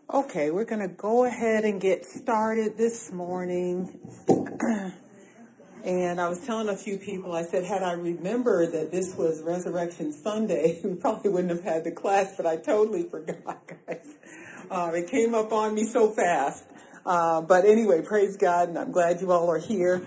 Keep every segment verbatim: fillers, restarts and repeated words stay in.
Okay, we're going to go ahead and get started this morning. And I was telling a few people, I said, had I remembered that this was Resurrection Sunday, we probably wouldn't have had the class, but I totally forgot, guys. Uh, it came up on me so fast. Uh, but anyway, praise God, and I'm glad you all are here.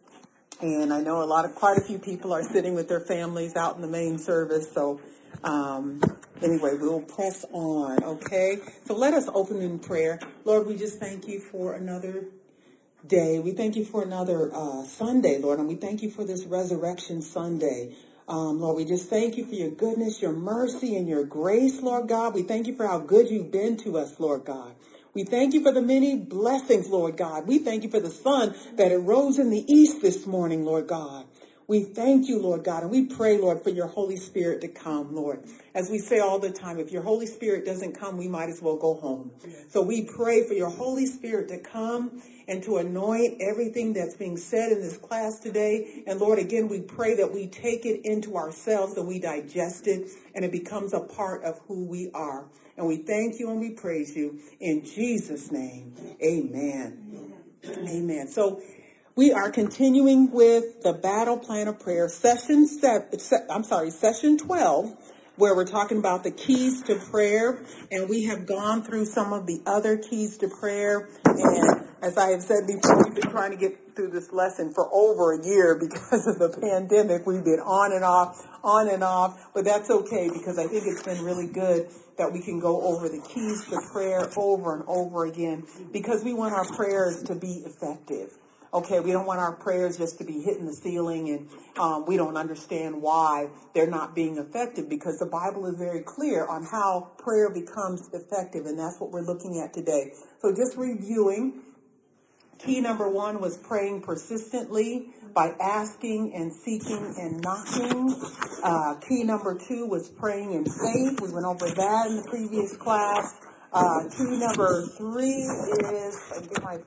And I know a lot of, quite a few people are sitting with their families out in the main service, so um, anyway, we'll press on, okay? So let us open in prayer. Lord, we just thank you for another day. We thank you for another uh, Sunday, Lord, and we thank you for this Resurrection Sunday. Um, Lord, we just thank you for your goodness, your mercy, and your grace, Lord God. We thank you for how good you've been to us, Lord God. We thank you for the many blessings, Lord God. We thank you for the sun that arose in the east this morning, Lord God. We thank you, Lord God, and we pray, Lord, for your Holy Spirit to come, Lord. As we say all the time, if your Holy Spirit doesn't come, we might as well go home. So we pray for your Holy Spirit to come and to anoint everything that's being said in this class today. And Lord, again, we pray that we take it into ourselves and we digest it and it becomes a part of who we are. And we thank you and we praise you in Jesus' name. Amen. Amen. So we are continuing with the Battle Plan of Prayer, session seven, I'm sorry, session twelve, where we're talking about the keys to prayer. And we have gone through some of the other keys to prayer. And as I have said before, we've been trying to get through this lesson for over a year because of the pandemic. We've been on and off, on and off, but that's okay because I think it's been really good that we can go over the keys to prayer over and over again because we want our prayers to be effective. Okay, we don't want our prayers just to be hitting the ceiling and um, we don't understand why they're not being effective because the Bible is very clear on how prayer becomes effective, and that's what we're looking at today. So just reviewing, key number one was praying persistently by asking and seeking and knocking. Uh, key number two was praying in faith. We went over that in the previous class. Uh, key number three is, I get my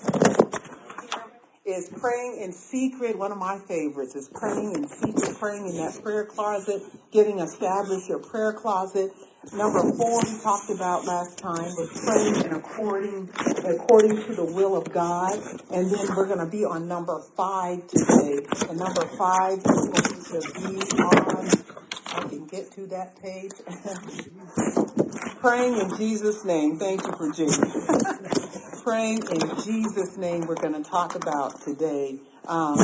is praying in secret. One of my favorites is praying in secret, praying in that prayer closet, getting established your prayer closet. Number four we talked about last time was praying in according, according to the will of God. And then we're going to be on number five today. And number five is going to be on, I can get to that page. Praying in Jesus' name. Thank you, Virginia. Praying in Jesus' name we're going to talk about today. Um,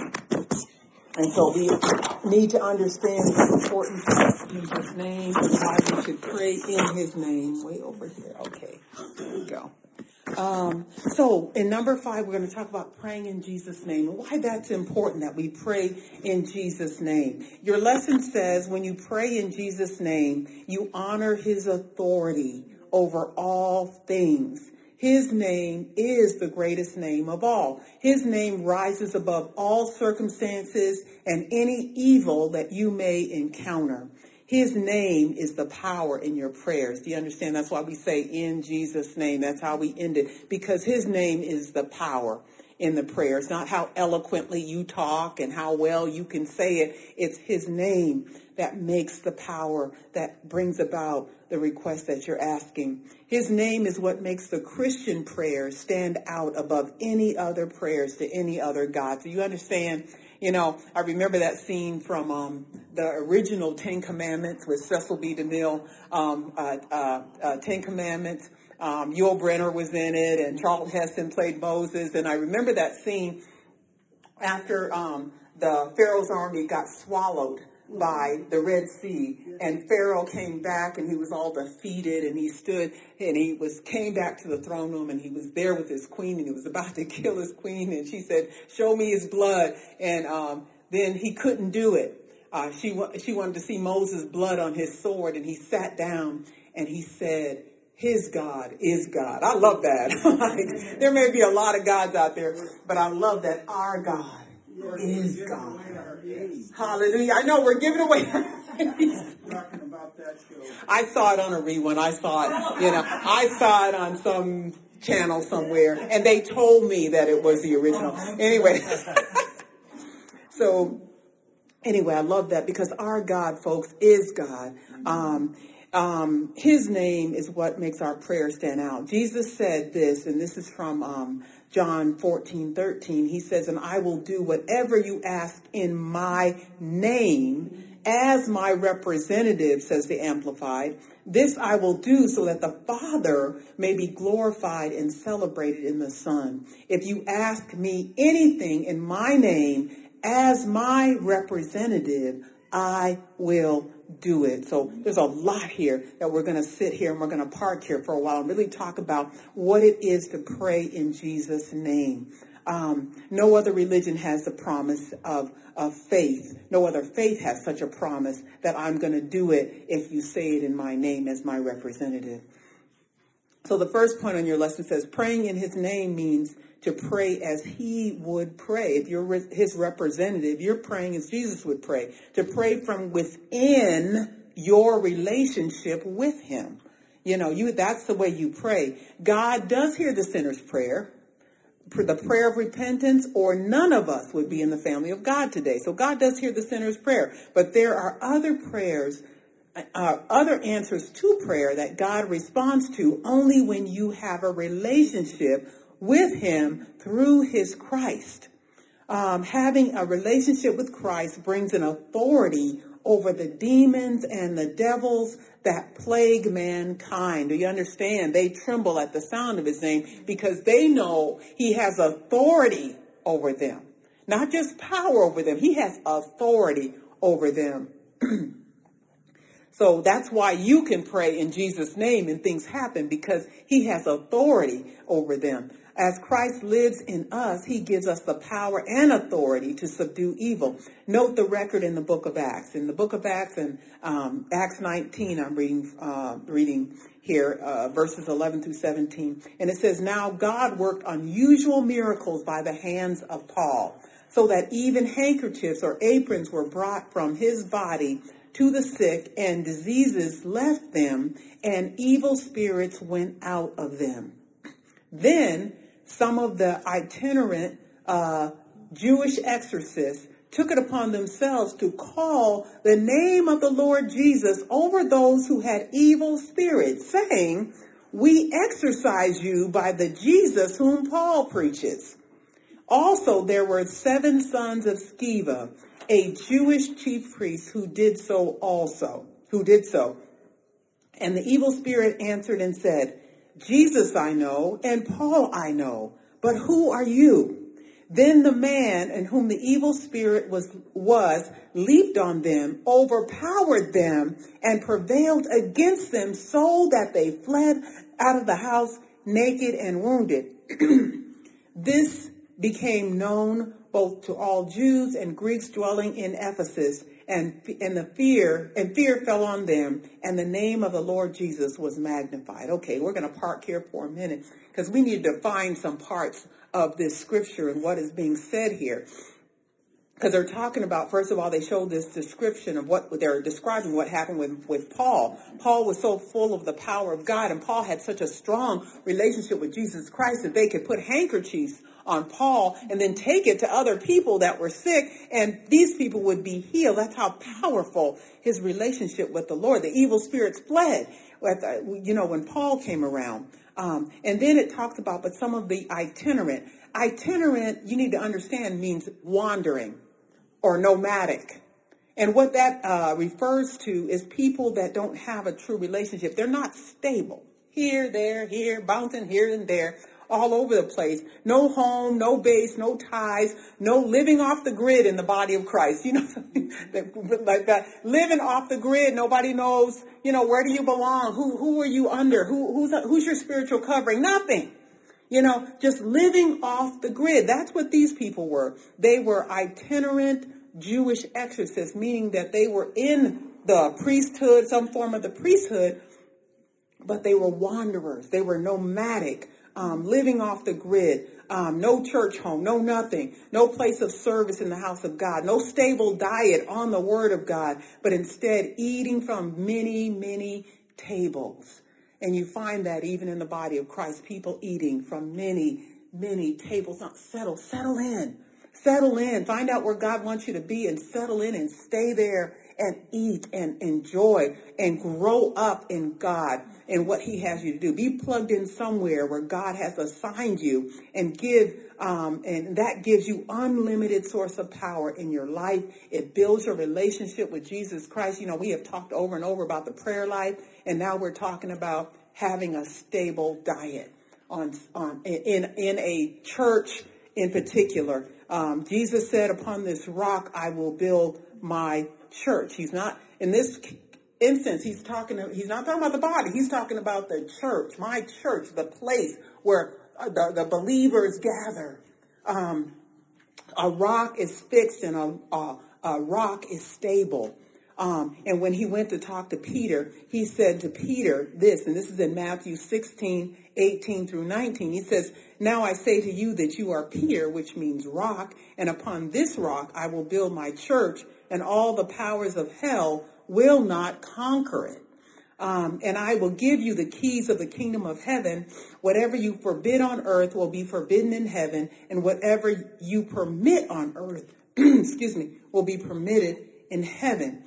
and so we need to understand the importance of Jesus' name and why we should pray in his name. Way over here. Okay, there we go. Um, so in number five, we're going to talk about praying in Jesus' name and why that's important that we pray in Jesus' name. Your lesson says when you pray in Jesus' name, you honor his authority over all things. His name is the greatest name of all. His name rises above all circumstances and any evil that you may encounter. His name is the power in your prayers. Do you understand? That's why we say in Jesus' name. That's how we end it. Because his name is the power in the prayers. Not how eloquently you talk and how well you can say it. It's his name that makes the power that brings about the request that you're asking. His name is what makes the Christian prayer stand out above any other prayers to any other God. So you understand, you know, I remember that scene from um, the original Ten Commandments with Cecil B. DeMille, um, uh, uh, uh, Ten Commandments. Um, Yul Brynner was in it and Charlton Heston played Moses. And I remember that scene after um, the Pharaoh's army got swallowed by the Red Sea, and Pharaoh came back and he was all defeated, and he stood and he was came back to the throne room, and he was there with his queen, and he was about to kill his queen, and she said, "Show me his blood." And um, then he couldn't do it. Uh, she she wanted to see Moses' blood on his sword, and he sat down and he said, "His God is God." I love that. Like, there may be a lot of gods out there, but I love that our God is God. Hallelujah. I know we're giving away. I saw it on a rerun. I saw it, you know, I saw it on some channel somewhere, and they told me that it was the original. Anyway. So anyway, I love that because our God, folks, is God. Um, Um, his name is what makes our prayer stand out. Jesus said this, and this is from um, John fourteen thirteen. He says, and I will do whatever you ask in my name as my representative, says the Amplified. This I will do so that the Father may be glorified and celebrated in the Son. If you ask me anything in my name as my representative, I will do it. So there's a lot here that we're going to sit here and we're going to park here for a while and really talk about what it is to pray in Jesus' name. Um, no other religion has the promise of, of faith. No other faith has such a promise that I'm going to do it if you say it in my name as my representative. So the first point on your lesson says praying in his name means to pray as he would pray. If you're his representative, you're praying as Jesus would pray. To pray from within your relationship with him. You know, you that's the way you pray. God does hear the sinner's prayer, the prayer of repentance, or none of us would be in the family of God today. So God does hear the sinner's prayer. But there are other prayers, uh, other answers to prayer that God responds to only when you have a relationship with him through his Christ. Um, having a relationship with Christ brings an authority over the demons and the devils that plague mankind. Do you understand? They tremble at the sound of his name because they know he has authority over them. Not just power over them. He has authority over them. So that's why you can pray in Jesus' name and things happen, because he has authority over them. As Christ lives in us, he gives us the power and authority to subdue evil. Note the record in the book of Acts. In the book of Acts, and um, Acts nineteen, I'm reading uh, reading here, uh, verses eleven through seventeen. And it says, now God worked unusual miracles by the hands of Paul, so that even handkerchiefs or aprons were brought from his body to the sick, and diseases left them, and evil spirits went out of them. Then some of the itinerant uh, Jewish exorcists took it upon themselves to call the name of the Lord Jesus over those who had evil spirits, saying, we exorcise you by the Jesus whom Paul preaches. Also, there were seven sons of Sceva, a Jewish chief priest, who did so also, who did so. And the evil spirit answered and said, Jesus I know, and Paul I know, but who are you? Then the man in whom the evil spirit was, was leaped on them, overpowered them, and prevailed against them, so that they fled out of the house naked and wounded. This became known both to all Jews and Greeks dwelling in Ephesus, and and the fear and fear fell on them, and the name of the Lord Jesus was magnified. Okay, we're going to park here for a minute because we need to find some parts of this scripture and what is being said here. Because they're talking about, first of all, they showed this description of what they're describing what happened with, with Paul. Paul was so full of the power of God, and Paul had such a strong relationship with Jesus Christ that they could put handkerchiefs on Paul and then take it to other people that were sick, and these people would be healed. That's how powerful his relationship with the Lord. The evil spirits fled, you know, when Paul came around. Um, and then it talks about, but some of the itinerant. Itinerant, you need to understand, means wandering or nomadic. And what that uh, refers to is people that don't have a true relationship. They're not stable. Here, there, here, bouncing here and there, all over the place. No home, no base, no ties, no living off the grid in the body of Christ. You know, something that, like that. Living off the grid, nobody knows, you know, where do you belong? Who who are you under? Who who's who's your spiritual covering? Nothing. You know, just living off the grid. That's what these people were. They were itinerant Jewish exorcists, meaning that they were in the priesthood, some form of the priesthood, but they were wanderers. They were nomadic, um, living off the grid, um, no church home, no nothing, no place of service in the house of God, no stable diet on the word of God, but instead eating from many, many tables. And you find that even in the body of Christ, people eating from many, many tables. Not settle, settle in. Settle in, find out where God wants you to be and settle in and stay there and eat and enjoy and grow up in God and what he has you to do. Be plugged in somewhere where God has assigned you and give, um, and that gives you unlimited source of power in your life. It builds your relationship with Jesus Christ. You know, we have talked over and over about the prayer life, and now we're talking about having a stable diet on, on in, in a church in particular. Um, Jesus said, upon this rock, I will build my church. He's not, in this instance, he's talking, he's not talking about the body. He's talking about the church, my church, the place where the, the believers gather. Um, a rock is fixed and a, a, a rock is stable. Um, and when he went to talk to Peter, he said to Peter this, and this is in Matthew sixteen, eighteen through nineteen. He says, now I say to you that you are Peter, which means rock, and upon this rock I will build my church, and all the powers of hell will not conquer it. Um, and I will give you the keys of the kingdom of heaven. Whatever you forbid on earth will be forbidden in heaven, and whatever you permit on earth, excuse me, will be permitted in heaven.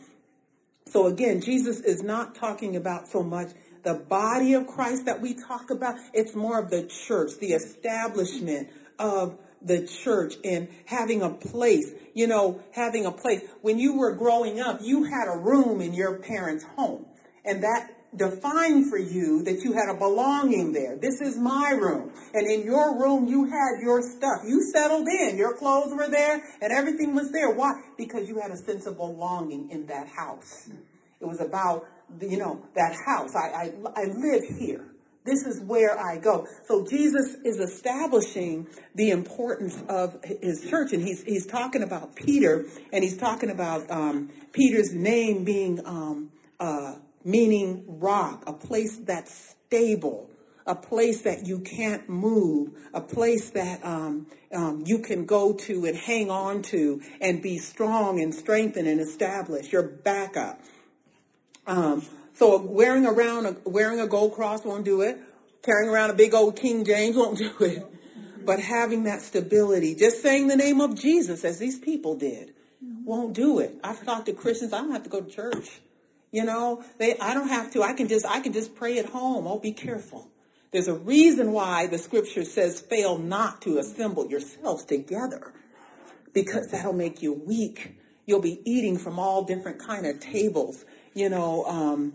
So again, Jesus is not talking about so much the body of Christ that we talk about. It's more of the church, the establishment of the church and having a place, you know, having a place. When you were growing up, you had a room in your parents' home, and that defined for you that you had a belonging there. This is my room. And in your room, you had your stuff. You settled in. Your clothes were there and everything was there. Why? Because you had a sense of belonging in that house. It was about, you know, that house. I, I, I live here. This is where I go. So Jesus is establishing the importance of his church. And he's, he's talking about Peter, and he's talking about um, Peter's name being um, uh, meaning rock, a place that's stable, a place that you can't move, a place that um, um, you can go to and hang on to and be strong and strengthened and established, your backup. Um, so wearing around a, wearing a gold cross won't do it. Carrying around a big old King James won't do it. But having that stability, just saying the name of Jesus as these people did, won't do it. I've talked to Christians. I don't have to go to church. You know, they, I don't have to. I can just, I can just pray at home. Oh, be careful. There's a reason why the scripture says, fail not to assemble yourselves together, because that'll make you weak. You'll be eating from all different kind of tables. You know, um,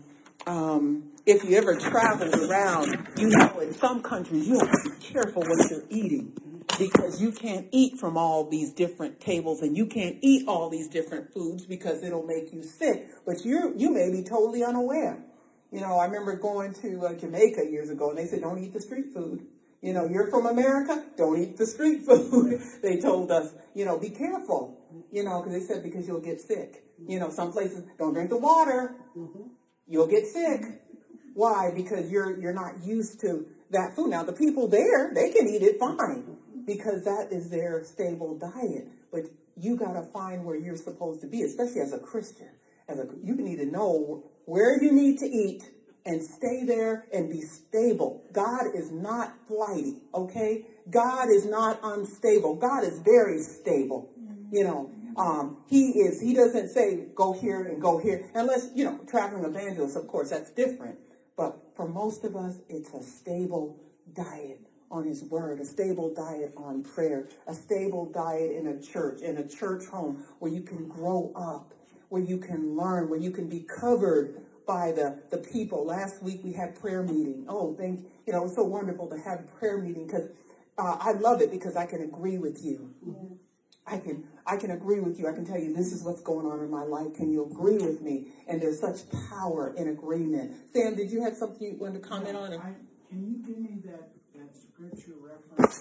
um, if you ever traveled around, you know, in some countries, you have to be careful what you're eating, because you can't eat from all these different tables, and you can't eat all these different foods because it'll make you sick. But you you may be totally unaware. You know, I remember going to uh, Jamaica years ago, and they said, don't eat the street food. You know, you're from America, don't eat the street food. They told us, you know, be careful. You know, because they said, because you'll get sick. You know, some places, don't drink the water. You'll get sick. Why? Because you're you're not used to that food. Now, the people there, they can eat it fine, because that is their stable diet. But you got to find where you're supposed to be, especially as a Christian. As a, you need to know where you need to eat and stay there and be stable. God is not flighty, okay? God is not unstable. God is very stable. You know, um, he is, he doesn't say go here and go here. Unless, you know, traveling evangelists, of course, that's different. But for most of us, it's a stable diet on his word, a stable diet on prayer, a stable diet in a church, in a church home where you can grow up, where you can learn, where you can be covered by the, the people. Last week we had prayer meeting. Oh, thank you. know, it's so wonderful to have a prayer meeting, because uh, I love it because I can agree with you. Mm-hmm. I can I can agree with you. I can tell you this is what's going on in my life. Can you agree with me? And there's such power in agreement. Sam, did you have something you wanted to comment on? I, can you give me that, that scripture reference?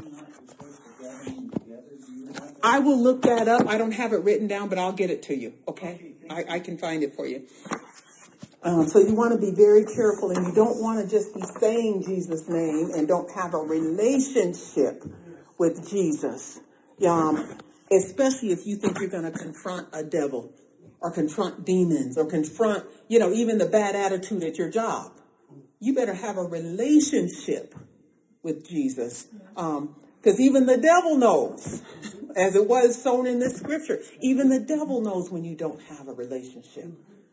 I will look that up. I don't have it written down, but I'll get it to you. Okay? okay I, I can find it for you. Um, so you want to be very careful, and you don't want to just be saying Jesus' name and don't have a relationship with Jesus. Um, especially if you think you're going to confront a devil or confront demons or confront, you know, even the bad attitude at your job. You better have a relationship with Jesus. Um, Because even the devil knows, as it was sown in this scripture, even the devil knows when you don't have a relationship.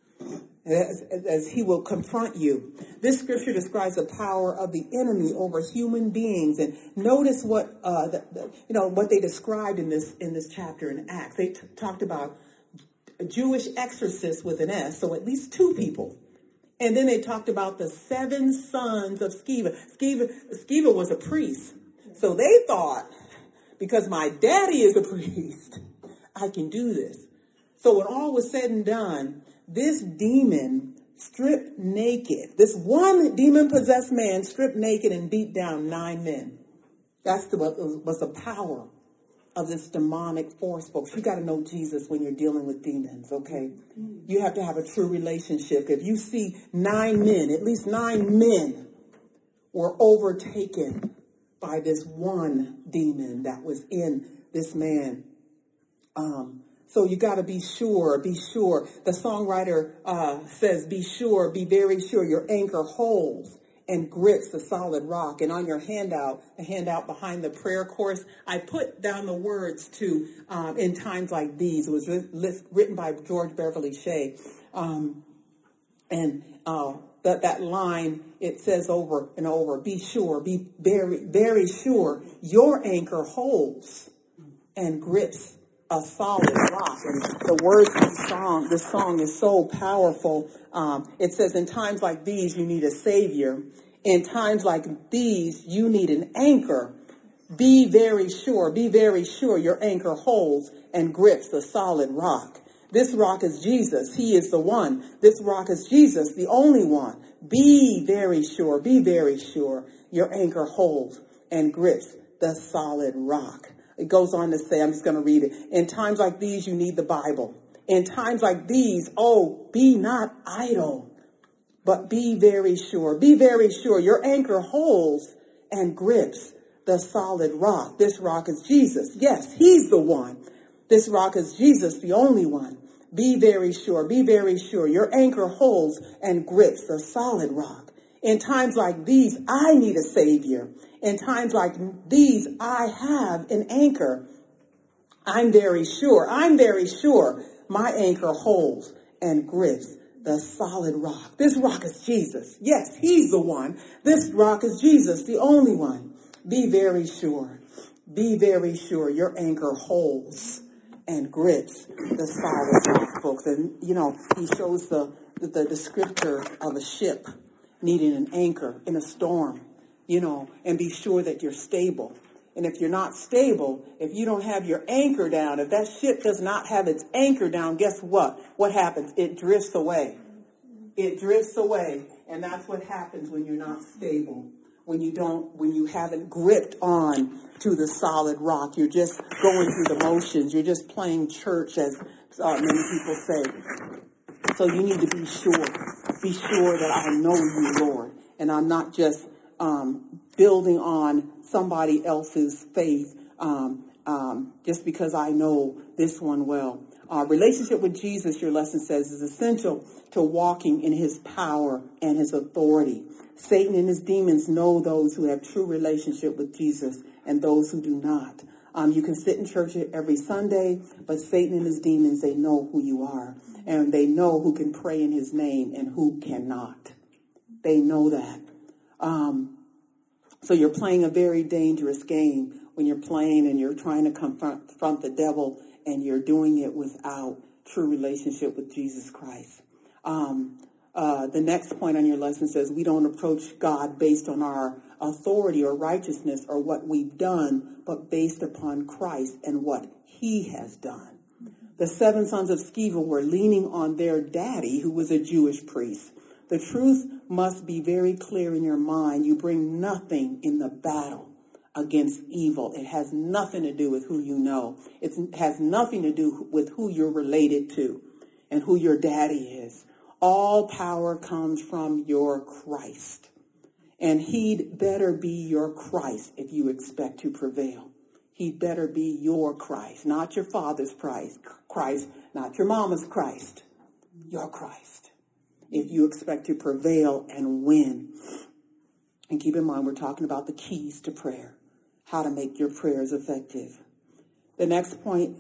As, as he will confront you. This scripture describes the power of the enemy over human beings, and notice what uh, the, the, you know what they described in this in this chapter in Acts. They t- talked about a Jewish exorcist with an S, so at least two people, and then they talked about the seven sons of Sceva. Sceva, Sceva was a priest, so they thought, because my daddy is a priest, I can do this. So when all was said and done, this demon stripped naked, this one demon-possessed man stripped naked and beat down nine men. That's the, was the power of this demonic force, folks. You got to know Jesus when you're dealing with demons, okay? You have to have a true relationship. If you see nine men, at least nine men were overtaken by this one demon that was in this man. Um, So you got to be sure, be sure. The songwriter uh, says, be sure, be very sure your anchor holds and grips the solid rock. And on your handout, the handout behind the prayer course, I put down the words to um, in times like these. It was ri- written by George Beverly Shea. Um, and uh, that, that line, it says over and over, be sure, be very, very sure your anchor holds and grips a solid rock. And the words of the song, the song is so powerful. Um, it says, in times like these, you need a savior. In times like these, you need an anchor. Be very sure, be very sure your anchor holds and grips the solid rock. This rock is Jesus. He is the one. This rock is Jesus, the only one. Be very sure, be very sure your anchor holds and grips the solid rock. It goes on to say, I'm just going to read it. In times like these, you need the Bible. In times like these, oh, be not idle, but be very sure. Be very sure. Your anchor holds and grips the solid rock. This rock is Jesus. Yes, he's the one. This rock is Jesus, the only one. Be very sure. Be very sure. Your anchor holds and grips the solid rock. In times like these, I need a savior. In times like these, I have an anchor. I'm very sure. I'm very sure my anchor holds and grips the solid rock. This rock is Jesus. Yes, he's the one. This rock is Jesus, the only one. Be very sure. Be very sure your anchor holds and grips the solid rock, folks. And, you know, he shows the, the, the descriptor of a ship needing an anchor in a storm. You know, and be sure that you're stable. And if you're not stable, if you don't have your anchor down, if that ship does not have its anchor down, guess what? What happens? It drifts away. It drifts away. And that's what happens when you're not stable. When you don't, when you haven't gripped on to the solid rock. You're just going through the motions. You're just playing church, as uh, many people say. So you need to be sure. Be sure that I know you, Lord. And I'm not just Um, building on somebody else's faith um, um, just because I know this one well. Uh, relationship with Jesus, your lesson says, is essential to walking in his power and his authority. Satan and his demons know those who have true relationship with Jesus and those who do not. Um, you can sit in church every Sunday, but Satan and his demons, they know who you are. And they know who can pray in his name and who cannot. They know that. Um, so you're playing a very dangerous game when you're playing and you're trying to confront, confront the devil and you're doing it without true relationship with Jesus Christ. Um, uh, the next point on your lesson says we don't approach God based on our authority or righteousness or what we've done, but based upon Christ and what he has done. The seven sons of Sceva were leaning on their daddy, who was a Jewish priest. The truth must be very clear in your mind. You bring nothing in the battle against evil. It has nothing to do with who you know. It has nothing to do with who you're related to and who your daddy is. All power comes from your Christ. And he'd better be your Christ if you expect to prevail. He'd better be your Christ, not your father's Christ, Christ, not your mama's Christ, your Christ. If you expect to prevail and win. And keep in mind, we're talking about the keys to prayer. how to make your prayers effective. The next point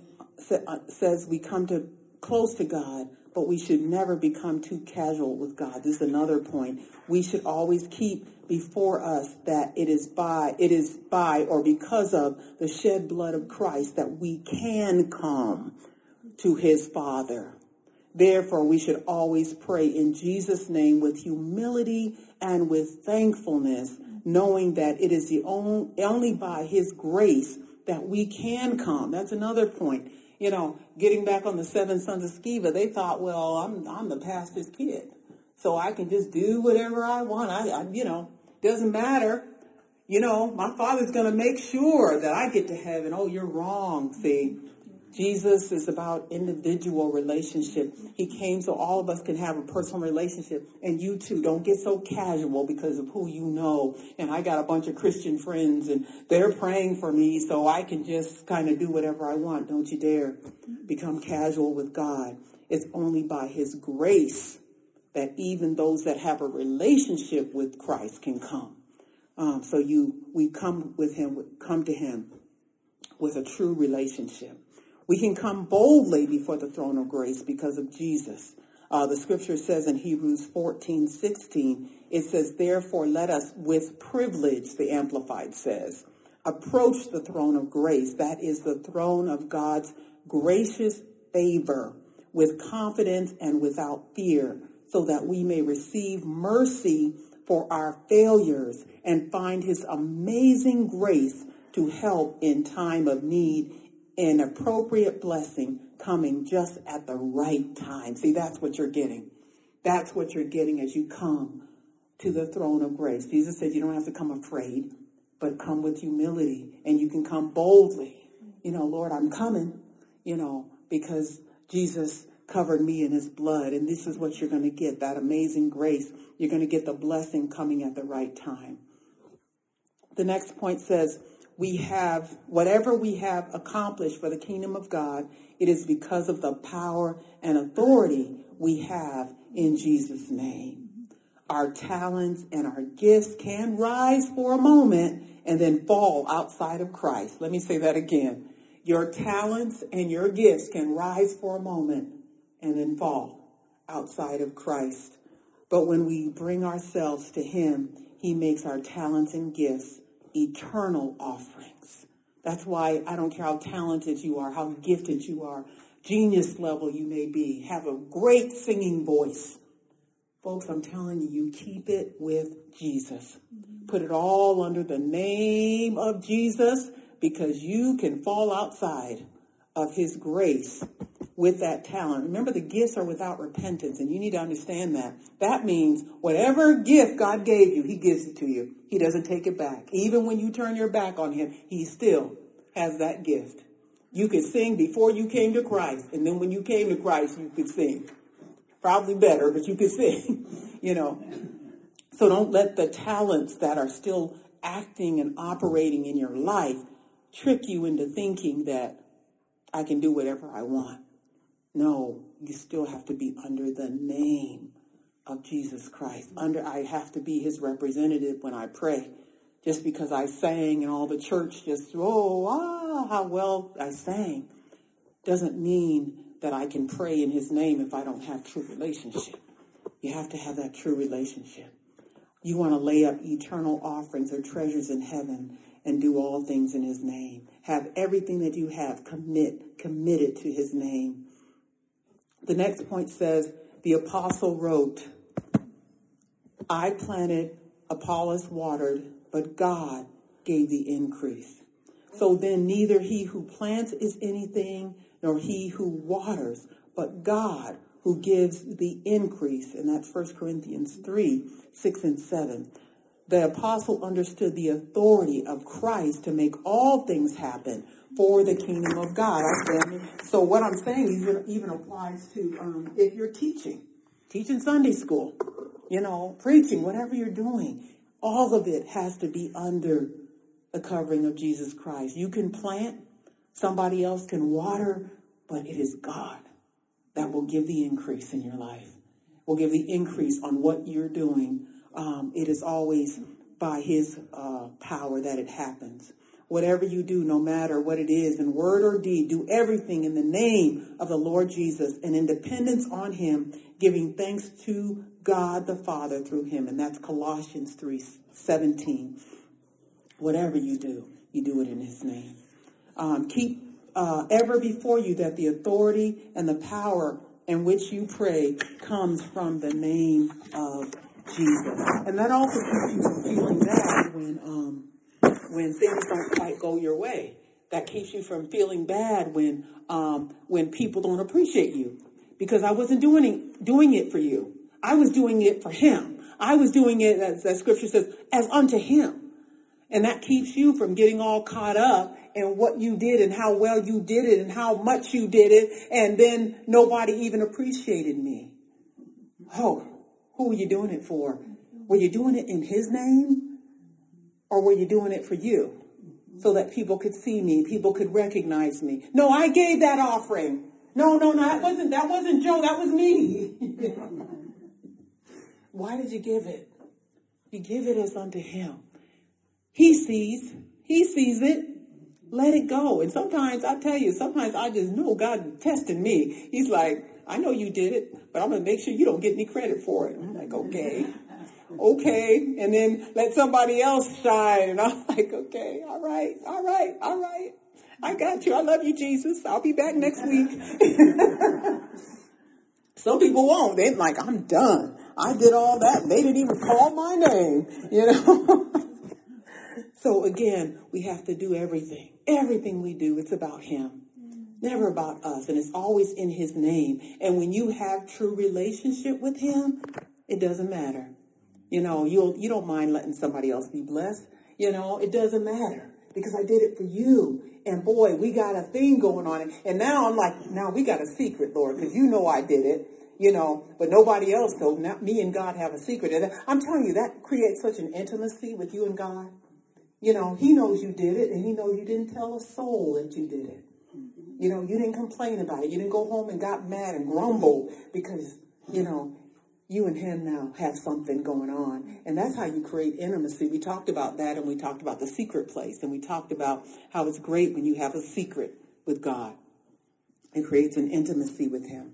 says we come to close to God, but we should never become too casual with God. This is another point. We should always keep before us that it is by, it is by or because of the shed blood of Christ that we can come to his Father. Therefore, we should always pray in Jesus' name with humility and with thankfulness, knowing that it is the only, only by his grace that we can come. That's another point. You know, getting back on the seven sons of Sceva, they thought, well, I'm I'm the pastor's kid, so I can just do whatever I want. I, I you know, doesn't matter. You know, my Father's going to make sure that I get to heaven. Oh, you're wrong. See, Jesus is about individual relationship. He came so all of us can have a personal relationship. And you too, don't get so casual because of who you know. And I got a bunch of Christian friends and they're praying for me so I can just kind of do whatever I want. Don't you dare become casual with God. It's only by his grace that even those that have a relationship with Christ can come. Um, so you, we come with him, come to him with a true relationship. We can come boldly before the throne of grace because of Jesus. Uh, the scripture says in Hebrews fourteen sixteen, it says, therefore let us with privilege, the Amplified says, approach the throne of grace. That is the throne of God's gracious favor with confidence and without fear, so that we may receive mercy for our failures and find his amazing grace to help in time of need, an appropriate blessing coming just at the right time. See, that's what you're getting. That's what you're getting as you come to the throne of grace. Jesus said you don't have to come afraid, but come with humility, and you can come boldly. You know, Lord, I'm coming, you know, because Jesus covered me in his blood, and this is what you're going to get, that amazing grace. You're going to get the blessing coming at the right time. The next point says, we have, whatever we have accomplished for the kingdom of God, it is because of the power and authority we have in Jesus' name. Our talents and our gifts can rise for a moment and then fall outside of Christ. Let me say that again. Your talents and your gifts can rise for a moment and then fall outside of Christ. But when we bring ourselves to him, he makes our talents and gifts eternal offerings. That's why I don't care how talented you are, how gifted you are, genius level you may be, have a great singing voice. Folks, I'm telling you, you keep it with Jesus. Put it all under the name of Jesus, because you can fall outside of his grace with that talent. Remember, the gifts are without repentance, and you need to understand that. That means whatever gift God gave you, he gives it to you. He doesn't take it back. Even when you turn your back on him, he still has that gift. You could sing before you came to Christ, and then when you came to Christ, you could sing. Probably better, but you could sing, you know. So don't let the talents that are still acting and operating in your life trick you into thinking that I can do whatever I want. No, you still have to be under the name of Jesus Christ. Under, I have to be his representative when I pray. Just because I sang and all the church just, oh, ah, how well I sang, doesn't mean that I can pray in his name if I don't have true relationship. You have to have that true relationship. You want to lay up eternal offerings or treasures in heaven and do all things in his name. Have everything that you have commit, committed to his name. The next point says, the apostle wrote, I planted, Apollos watered, but God gave the increase. So then neither he who plants is anything, nor he who waters, but God who gives the increase. And that's First Corinthians three, six and seven. The apostle understood the authority of Christ to make all things happen for the kingdom of God. So what I'm saying even, even applies to um, if you're teaching, teaching Sunday school, you know, preaching, whatever you're doing, all of it has to be under the covering of Jesus Christ. You can plant, somebody else can water, but it is God that will give the increase in your life, will give the increase on what you're doing. Um, it is always by his uh, power that it happens. Whatever you do, no matter what it is, in word or deed, do everything in the name of the Lord Jesus and in dependence on him, giving thanks to God the Father through him. And that's Colossians three seventeen. Whatever you do, you do it in his name. Um, keep uh, ever before you that the authority and the power in which you pray comes from the name of Jesus. And that also keeps you from feeling bad when um, when things don't quite go your way. That keeps you from feeling bad when um, when people don't appreciate you. Because I wasn't doing it, doing it for you. I was doing it for him. I was doing it, as that scripture says, as unto him. And that keeps you from getting all caught up in what you did and how well you did it and how much you did it. And then nobody even appreciated me. Oh, who were you doing it for? Were you doing it in his name? Or were you doing it for you? So that people could see me, people could recognize me. No, I gave that offering. No, no, no, that wasn't, that wasn't Joe, that was me. Why did you give it? You give it as unto him. He sees, he sees it. Let it go. And sometimes, I tell you, sometimes I just know God is testing me. He's like, I know you did it, but I'm going to make sure you don't get any credit for it. I'm like, okay, okay. And then let somebody else shine. And I'm like, okay, all right, all right, all right. I got you. I love you, Jesus. I'll be back next week. Some people won't. They're like, I'm done. I did all that. They didn't even call my name, you know. So again, we have to do everything. Everything we do, it's about him. Never about us. And it's always in his name. And when you have true relationship with him, it doesn't matter. You know, you'll, you don't mind letting somebody else be blessed. You know, it doesn't matter because I did it for you. And boy, we got a thing going on. And now I'm like, now we got a secret, Lord, because you know I did it. You know, but nobody else knows. Not me and God have a secret. And I'm telling you, that creates such an intimacy with you and God. You know, he knows you did it, and he knows you didn't tell a soul that you did it. You know, you didn't complain about it. You didn't go home and got mad and grumbled because, you know, you and him now have something going on. And that's how you create intimacy. We talked about that, and we talked about the secret place, and we talked about how it's great when you have a secret with God. It creates an intimacy with him.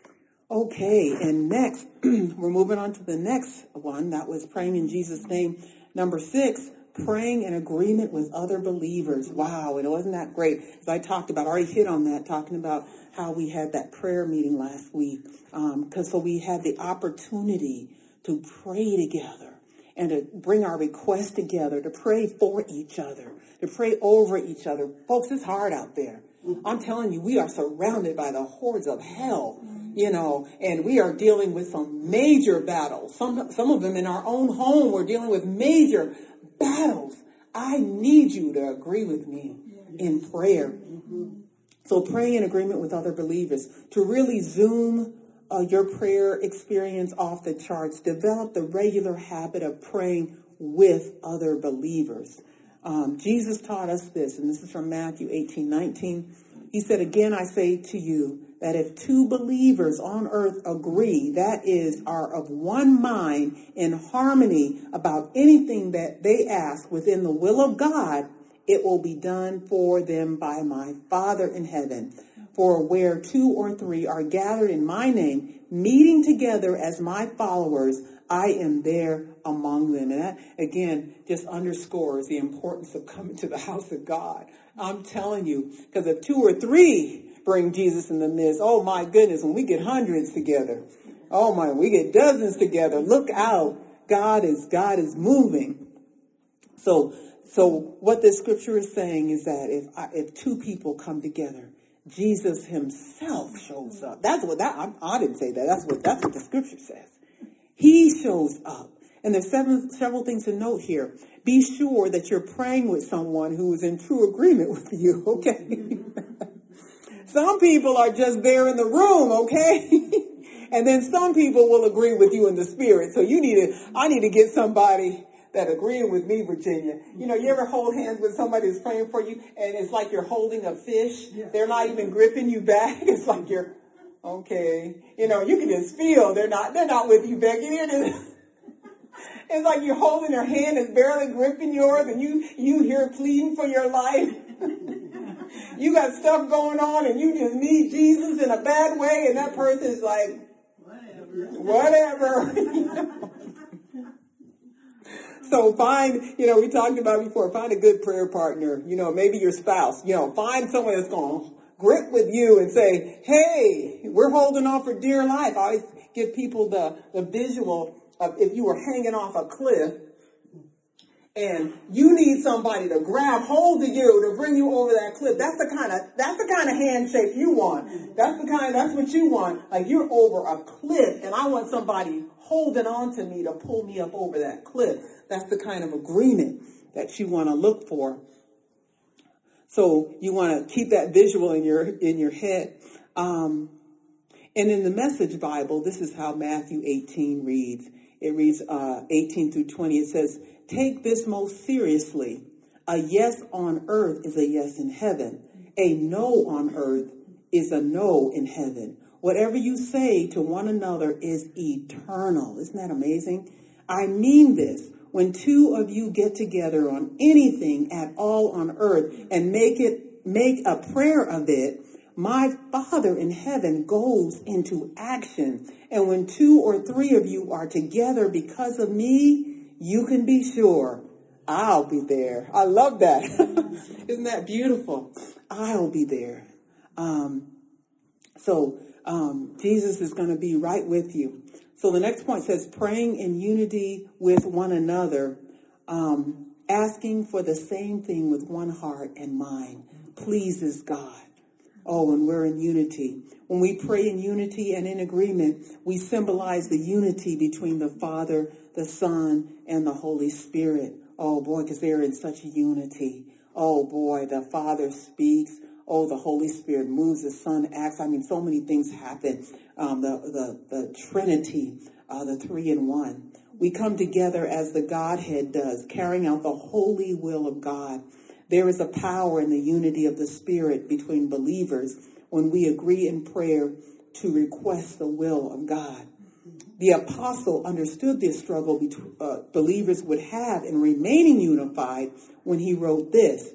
Okay, and next, we're moving on to the next one. That was praying in Jesus' name. Number six, praying in agreement with other believers. Wow, and wasn't that great? As I talked about, I already hit on that, talking about how we had that prayer meeting last week. Because um, so we had the opportunity to pray together and to bring our requests together, to pray for each other, to pray over each other. Folks, it's hard out there. I'm telling you, we are surrounded by the hordes of hell, you know, and we are dealing with some major battles. Some, some of them in our own home, we're dealing with major battles. I need you to agree with me in prayer. So pray in agreement with other believers. To really zoom uh, your prayer experience off the charts, develop the regular habit of praying with other believers. Um, Jesus taught us this, and this is from Matthew eighteen nineteen. He said, again, I say to you that if two believers on earth agree, that is, are of one mind in harmony about anything that they ask within the will of God, it will be done for them by my Father in heaven. For where two or three are gathered in my name, meeting together as my followers, I am there among them. And that, again, just underscores the importance of coming to the house of God. I'm telling you, because if two or three bring Jesus in the midst, oh my goodness, when we get hundreds together, oh my, we get dozens together, look out. God is, God is moving. So, so what this scripture is saying is that if, I, if two people come together, Jesus himself shows up. That's what that, I, I didn't say that. That's what, that's what the scripture says. He shows up. And there's seven, several things to note here. Be sure that you're praying with someone who is in true agreement with you, okay? Some people are just there in the room, okay? And then some people will agree with you in the spirit. So you need to, I need to get somebody that agreeing with me, Virginia. You know, you ever hold hands with somebody who's praying for you and it's like you're holding a fish? Yeah. They're not even gripping you back. It's like you're, okay. You know, you can just feel they're not, they're not with you, Becky. It's like you're holding her hand and barely gripping yours, and you, you hear pleading for your life. You got stuff going on, and you just need Jesus in a bad way, and that person's like, whatever. Whatever. So find, you know, we talked about before, find a good prayer partner, you know, maybe your spouse, you know, find someone that's going to grip with you and say, hey, we're holding on for dear life. I always give people the, the visual of if you were hanging off a cliff and you need somebody to grab hold of you to bring you over that cliff. That's the kind of, that's the kind of handshake you want. That's the kind, that's what you want. Like you're over a cliff and I want somebody holding on to me to pull me up over that cliff. That's the kind of agreement that you want to look for. So you want to keep that visual in your in your head. Um, and in the Message Bible, this is how Matthew eighteen reads. It reads uh, eighteen through twenty. It says, take this most seriously. A yes on earth is a yes in heaven. A no on earth is a no in heaven. Whatever you say to one another is eternal. Isn't that amazing? I mean this. When two of you get together on anything at all on earth and make it, make a prayer of it, my Father in heaven goes into action. And when two or three of you are together because of me, you can be sure I'll be there. I love that. Isn't that beautiful? I'll be there. Um, so um, Jesus is going to be right with you. So the next point says praying in unity with one another, um, asking for the same thing with one heart and mind pleases God. Oh, and we're in unity. When we pray in unity and in agreement, we symbolize the unity between the Father, the Son, and the Holy Spirit. Oh, boy, because they're in such unity. Oh, boy, the Father speaks. Oh, the Holy Spirit moves, the Son acts. I mean, so many things happen. Um, the, the, the Trinity, uh, the three in one. We come together as the Godhead does, carrying out the holy will of God. There is a power in the unity of the Spirit between believers when we agree in prayer to request the will of God. The apostle understood this struggle between, uh, believers would have in remaining unified when he wrote this.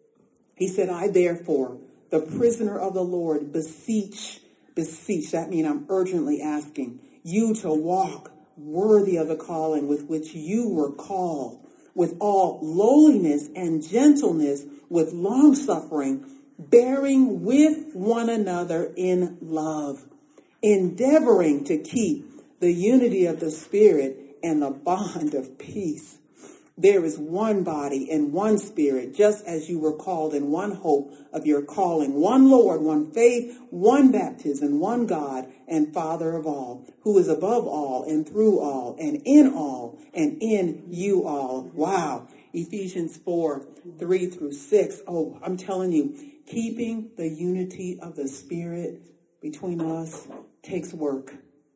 He said, I therefore, the prisoner of the Lord, beseech, beseech, that means I'm urgently asking you to walk worthy of the calling with which you were called, with all lowliness and gentleness, with long suffering, bearing with one another in love, endeavoring to keep the unity of the Spirit and the bond of peace. There is one body and one Spirit, just as you were called in one hope of your calling, one Lord, one faith, one baptism, one God and Father of all, who is above all and through all and in all and in you all. Wow. Ephesians four, three through six. Oh, I'm telling you, keeping the unity of the Spirit between us takes work.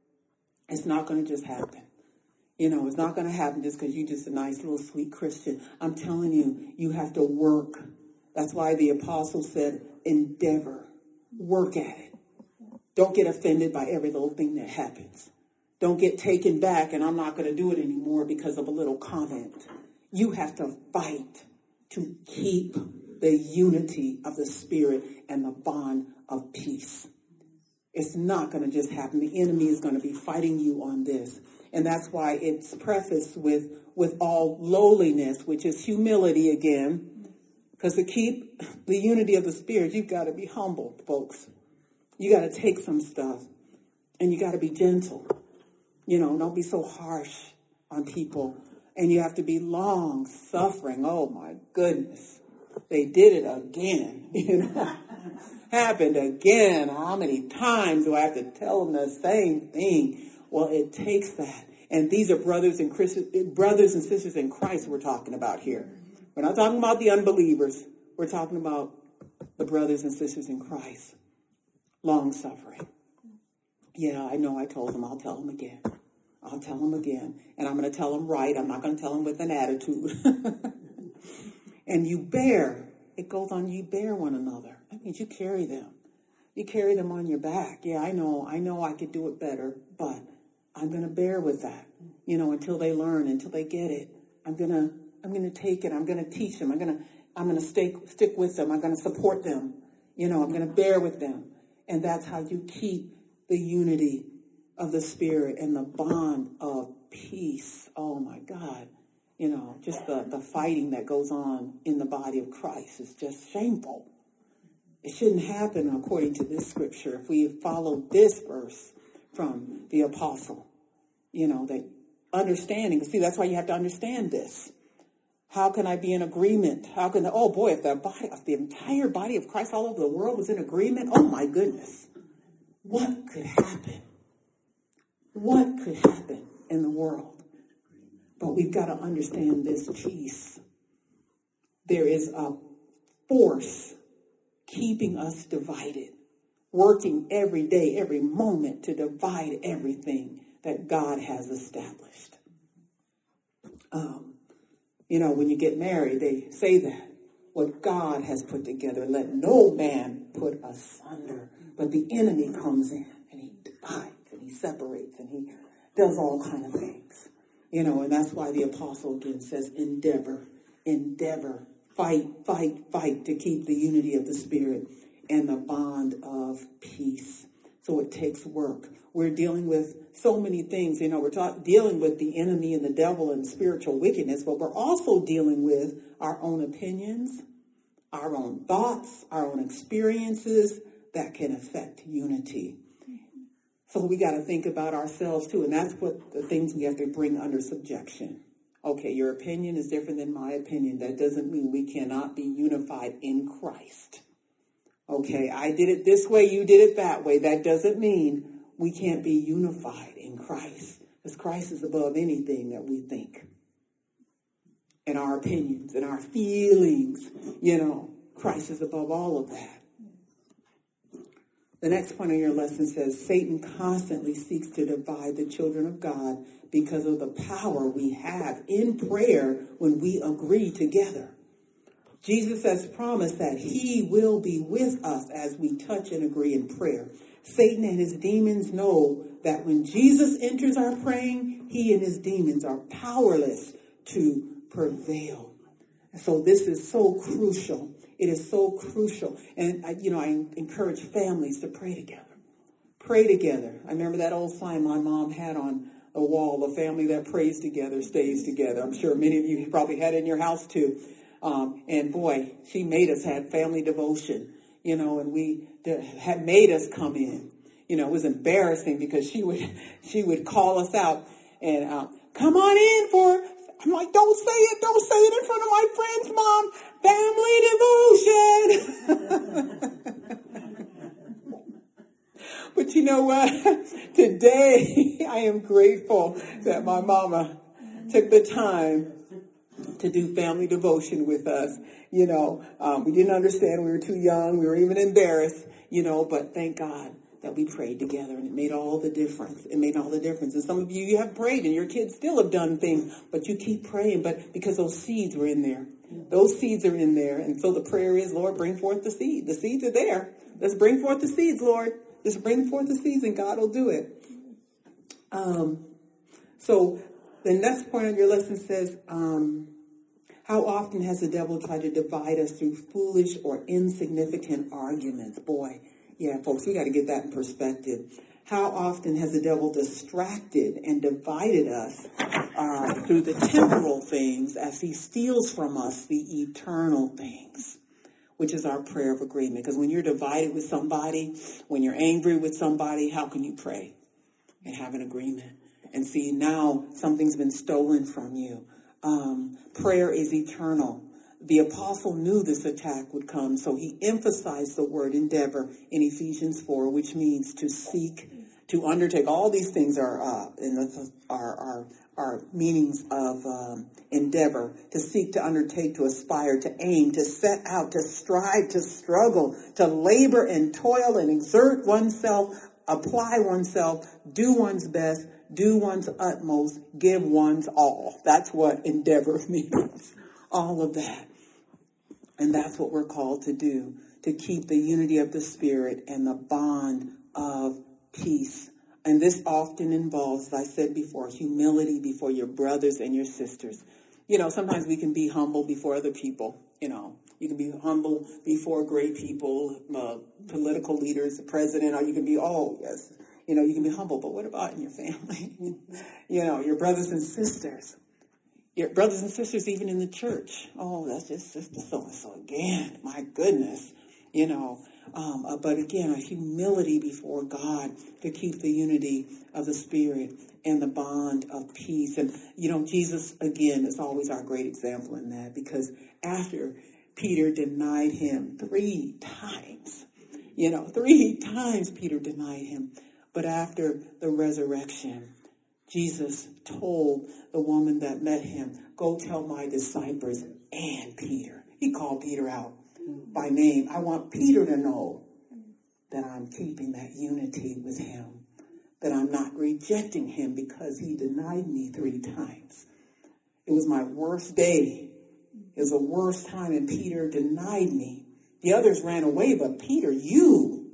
It's not going to just happen. You know, it's not going to happen just because you're just a nice little sweet Christian. I'm telling you, you have to work. That's why the apostle said, endeavor, work at it. Don't get offended by every little thing that happens. Don't get taken back and I'm not going to do it anymore because of a little comment. You have to fight to keep the unity of the Spirit and the bond of peace. It's not going to just happen. The enemy is going to be fighting you on this. And that's why it's prefaced with, with all lowliness, which is humility again. Because to keep the unity of the Spirit, you've got to be humble, folks. You got to take some stuff. And you got to be gentle. You know, don't be so harsh on people. And you have to be long suffering. Oh, my goodness. They did it again. You know, happened again. How many times do I have to tell them the same thing? Well, it takes that. And these are brothers and Christ, brothers and sisters in Christ we're talking about here. We're not talking about the unbelievers. We're talking about the brothers and sisters in Christ. Long suffering. Yeah, I know I told them. I'll tell them again. I'll tell them again. And I'm going to tell them right. I'm not going to tell them with an attitude. And you bear. It goes on, you bear one another. That means you carry them. You carry them on your back. Yeah, I know. I know I could do it better, but I'm going to bear with that. you know, until they learn, until they get it. I'm going to, I'm going to take it. I'm going to teach them. I'm going to, I'm going to stay, stick with them. I'm going to support them. You know, I'm going to bear with them. And that's how you keep the unity of the Spirit and the bond of peace. Oh my God. You know, just the, the fighting that goes on in the body of Christ is just shameful. It shouldn't happen according to this scripture. If we follow this verse from the apostle, you know, that understanding, see, that's why you have to understand this. How can I be in agreement? How can, the, oh boy, if the body, if the entire body of Christ all over the world was in agreement, oh my goodness, what could happen? What could happen in the world? But we've got to understand this piece. There is a force keeping us divided, working every day, every moment to divide everything that God has established. Um, you know, when you get married, they say that what God has put together, let no man put asunder. But the enemy comes in and he divides and he separates and he does all kind of things. You know, and that's why the apostle again says, endeavor, endeavor, fight, fight, fight to keep the unity of the Spirit and the bond of peace. So it takes work. We're dealing with so many things. You know, we're talk, dealing with the enemy and the devil and spiritual wickedness, but we're also dealing with our own opinions, our own thoughts, our own experiences that can affect unity. So we got to think about ourselves too. And that's what the things we have to bring under subjection. Okay, your opinion is different than my opinion. That doesn't mean we cannot be unified in Christ. Okay, I did it this way, you did it that way. That doesn't mean we can't be unified in Christ. Because Christ is above anything that we think. And our opinions and our feelings, you know, Christ is above all of that. The next point of your lesson says, Satan constantly seeks to divide the children of God because of the power we have in prayer when we agree together. Jesus has promised that he will be with us as we touch and agree in prayer. Satan and his demons know that when Jesus enters our praying, he and his demons are powerless to prevail. And so this is so crucial. It is so crucial. And, I, you know, I encourage families to pray together. Pray together. I remember that old sign my mom had on the wall, a family that prays together stays together. I'm sure many of you probably had it in your house too. Um, and boy, she made us have family devotion, you know, and we had made us come in. You know, it was embarrassing because she would, she would call us out and, uh, come on in for, I'm like, don't say it, don't say it in front of my friends, Mom. Family devotion. But you know what? Today, I am grateful that my mama took the time to do family devotion with us. You know, um, we didn't understand. We were too young. We were even embarrassed, you know, but thank God that we prayed together, and it made all the difference. It made all the difference. And some of you, you have prayed and your kids still have done things, but you keep praying, but because those seeds were in there. Those seeds are in there. And so the prayer is, Lord, bring forth the seed. The seeds are there. Let's bring forth the seeds, Lord. Just bring forth the seeds and God will do it. Um, so the next point on your lesson says, um, how often has the devil tried to divide us through foolish or insignificant arguments? Boy, yeah, folks, we got to get that in perspective. How often has the devil distracted and divided us uh, through the temporal things as he steals from us the eternal things, which is our prayer of agreement. Because when you're divided with somebody, when you're angry with somebody, how can you pray and have an agreement? And see, now something's been stolen from you. Um, prayer is eternal. The apostle knew this attack would come, so he emphasized the word endeavor in Ephesians four, which means to seek, to undertake. All these things are uh, in the, are, are are meanings of um, endeavor, to seek, to undertake, to aspire, to aim, to set out, to strive, to struggle, to labor and toil and exert oneself, apply oneself, do one's best, do one's utmost, give one's all. That's what endeavor means. All of that. And that's what we're called to do, to keep the unity of the Spirit and the bond of peace. And this often involves, as I said before, humility before your brothers and your sisters. You know, sometimes we can be humble before other people. You know, you can be humble before great people, uh, political leaders, the president, or you can be, oh, yes, you know, you can be humble. But what about in your family? You know, your brothers and sisters. Your brothers and sisters, even in the church. Oh, that's just sister so-and-so again. My goodness. You know, um, uh, but again, a humility before God to keep the unity of the Spirit and the bond of peace. And, you know, Jesus, again, is always our great example in that, because after Peter denied him three times, you know, three times Peter denied him. But after the resurrection, Jesus told the woman that met him, go tell my disciples and Peter. He called Peter out by name. I want Peter to know that I'm keeping that unity with him, that I'm not rejecting him because he denied me three times. It was my worst day. It was the worst time, and Peter denied me. The others ran away, but Peter, you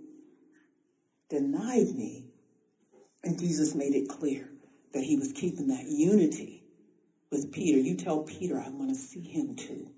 denied me. And Jesus made it clear that he was keeping that unity with Peter. You tell Peter I want to see him too.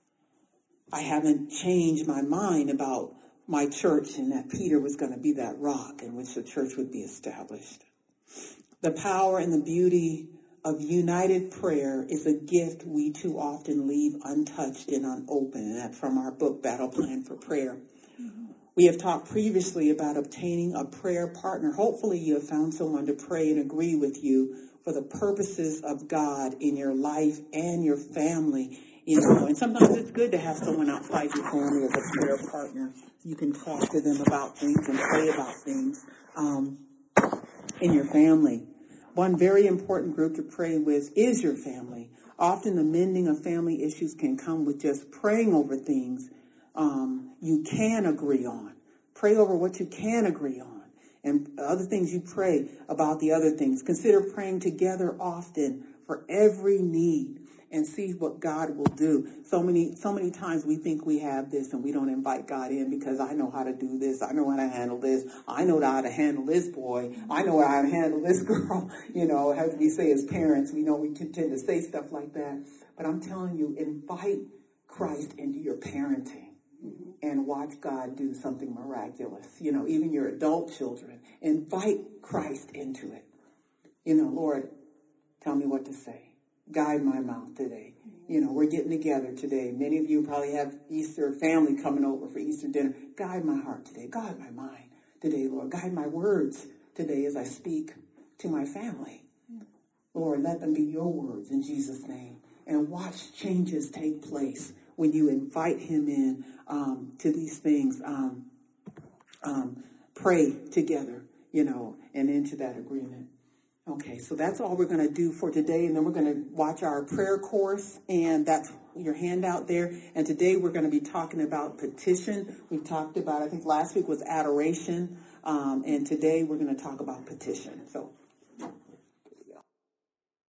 I haven't changed my mind about my church and that Peter was going to be that rock in which the church would be established. The power and the beauty of united prayer is a gift we too often leave untouched and unopened. And that's from our book, Battle Plan for Prayer. Mm-hmm. We have talked previously about obtaining a prayer partner. Hopefully you have found someone to pray and agree with you for the purposes of God in your life and your family. You know, and sometimes it's good to have someone outside your family as a prayer partner. You can talk to them about things and pray about things um, in your family. One very important group to pray with is your family. Often the mending of family issues can come with just praying over things um, you can agree on. Pray over what you can agree on. And other things you pray about the other things. Consider praying together often for every need and see what God will do. So many, so many times we think we have this and we don't invite God in because I know how to do this. I know how to handle this. I know how to handle this boy. I know how to handle this girl. You know, as we say as parents, we know we tend to say stuff like that. But I'm telling you, invite Christ into your parenting. And watch God do something miraculous. You know, even your adult children, invite Christ into it. You know, Lord, tell me what to say. Guide my mouth today. You know, we're getting together today. Many of you probably have Easter family coming over for Easter dinner. Guide my heart today. Guide my mind today, Lord. Guide my words today as I speak to my family. Lord, let them be your words in Jesus' name. And watch changes take place when you invite him in um, to these things. Um, um, pray together, you know, and into that agreement. Okay, so that's all we're going to do for today. And then we're going to watch our prayer course, and that's your handout there. And today we're going to be talking about petition. We talked about, I think last week was adoration. Um, and today we're going to talk about petition. So